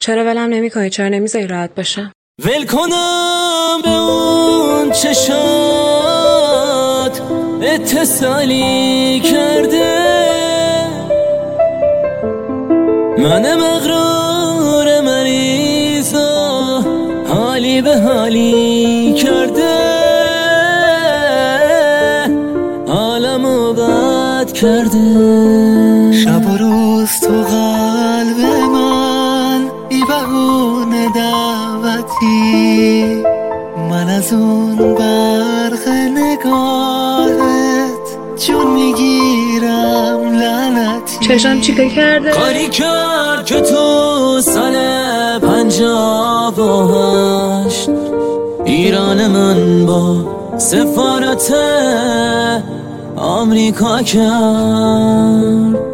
چرا ولم نمی‌کنی؟ چرا نمیذاری راحت باشم؟ ول کنم به اون چشات اتصالی کرده، من مغرور مریضا حالی به حالی کرده، حالمو بد کرده. شب و روز تو قلب من ای بهونه دعوتی، من از اون برق نگاهت جون میگیرم لعنتی. چشم چیکار کرده؟ کاری کرد که تو سال 58 ایران من با سفارت آمریکا کرد.